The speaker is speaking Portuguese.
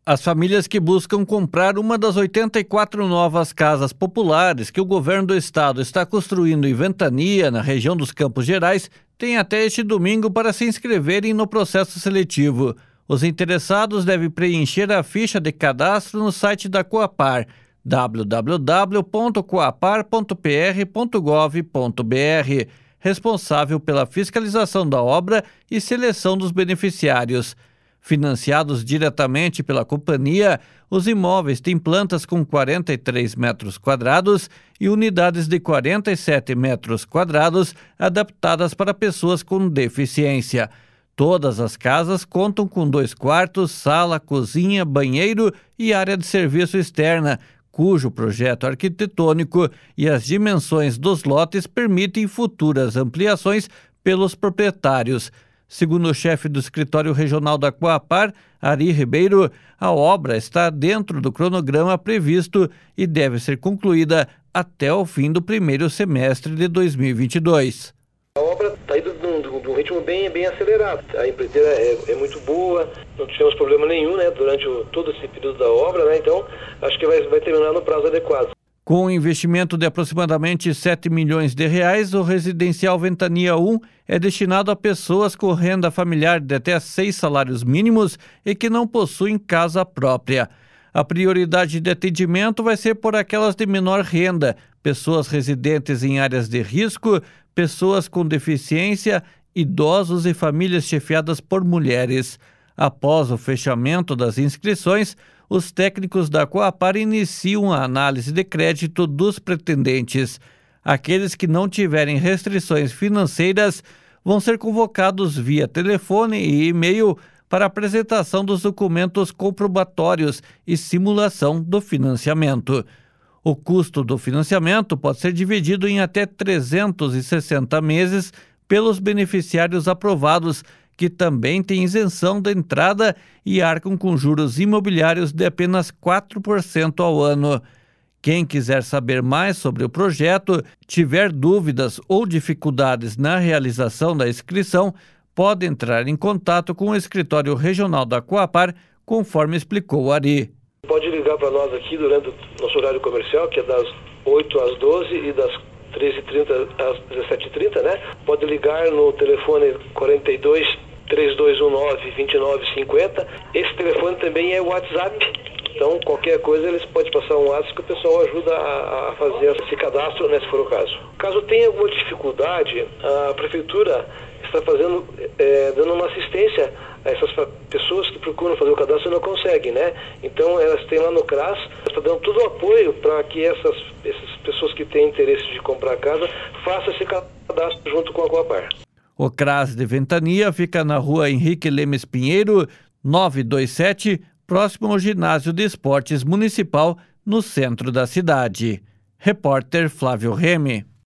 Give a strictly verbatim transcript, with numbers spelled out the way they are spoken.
As famílias que buscam comprar uma das oitenta e quatro novas casas populares que o governo do estado está construindo em Ventania, na região dos Campos Gerais, têm até este domingo para se inscreverem no processo seletivo. Os interessados devem preencher a ficha de cadastro no site da Coapar, w w w ponto coapar ponto p r ponto gov ponto b r, responsável pela fiscalização da obra e seleção dos beneficiários. Financiados diretamente pela companhia, os imóveis têm plantas com quarenta e três metros quadrados e unidades de quarenta e sete metros quadrados adaptadas para pessoas com deficiência. Todas as casas contam com dois quartos, sala, cozinha, banheiro e área de serviço externa, cujo projeto arquitetônico e as dimensões dos lotes permitem futuras ampliações pelos proprietários. Segundo o chefe do escritório regional da Coapar, Ari Ribeiro, a obra está dentro do cronograma previsto e deve ser concluída até o fim do primeiro semestre de dois mil e vinte e dois. A obra está indo de um ritmo bem, bem acelerado. A empreiteira é, é muito boa, não tivemos problema nenhum, né, durante o, todo esse período da obra, né, então acho que vai, vai terminar no prazo adequado. Com um investimento de aproximadamente sete milhões de reais, o residencial Ventania um é destinado a pessoas com renda familiar de até seis salários mínimos e que não possuem casa própria. A prioridade de atendimento vai ser por aquelas de menor renda, pessoas residentes em áreas de risco, pessoas com deficiência, idosos e famílias chefiadas por mulheres. Após o fechamento das inscrições, os técnicos da Coapar iniciam a análise de crédito dos pretendentes. Aqueles que não tiverem restrições financeiras vão ser convocados via telefone e e-mail para apresentação dos documentos comprobatórios e simulação do financiamento. O custo do financiamento pode ser dividido em até trezentos e sessenta meses pelos beneficiários aprovados, que também têm isenção da entrada e arcam com juros imobiliários de apenas quatro por cento ao ano. Quem quiser saber mais sobre o projeto, tiver dúvidas ou dificuldades na realização da inscrição, pode entrar em contato com o escritório regional da Coapar, conforme explicou o Ari. Pode ligar para nós aqui durante o nosso horário comercial, que é das oito às doze e das treze e trinta às dezessete e trinta, né? Pode ligar no telefone quarenta e dois, três dois um nove, vinte e nove cinquenta. Esse telefone também é o WhatsApp. Então, qualquer coisa, eles podem passar um WhatsApp que o pessoal ajuda a, a fazer esse cadastro, né, se for o caso. Caso tenha alguma dificuldade, a Prefeitura está fazendo, é, dando uma assistência a essas pessoas que procuram fazer o cadastro e não conseguem, né? Então, elas têm lá no CRAS, está dando todo o apoio para que essas, essas pessoas que têm interesse de comprar casa façam esse cadastro junto com a Coapar. O CRAS de Ventania fica na rua Henrique Lemes Pinheiro, novecentos e vinte e sete, próximo ao Ginásio de Esportes Municipal, no centro da cidade. Repórter Flávio Remy.